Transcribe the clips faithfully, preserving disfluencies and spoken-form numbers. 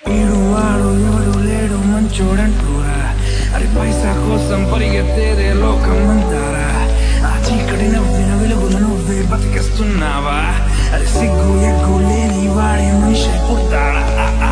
ఈడు వాడు ఎవడు లేడు మంచోడంటూరా అరే పైసా కోసం పరిగెత్తేదే లోకం అంటారా ఆ చీకటి నవ్విన వెలుగులు నువ్వే బతికేస్తున్నావా అరే సిగ్గు ఎగ్గు లేని వాడే మనిషి పుట్టాడా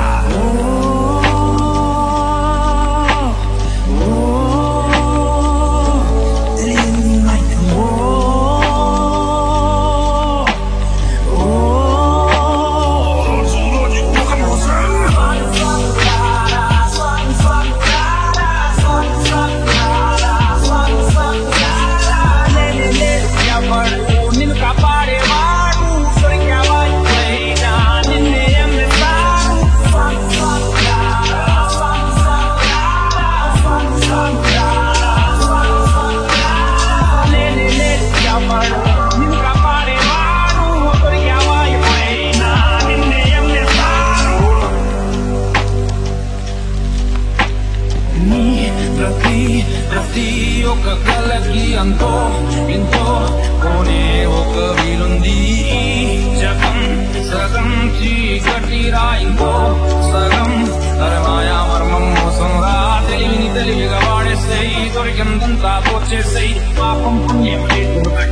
ప్రతి ఒక్క కలకి అంతో ఇంతో కోనే ఒక వీలుంది జగం సగం చీకటిరా ఇంకో సగం అరమాయా మర్మం మోసం రా తెలివిని తెలివిగా వాడేసేయి దొరికిందంతా తోచేసేయి పాపం పుణ్యం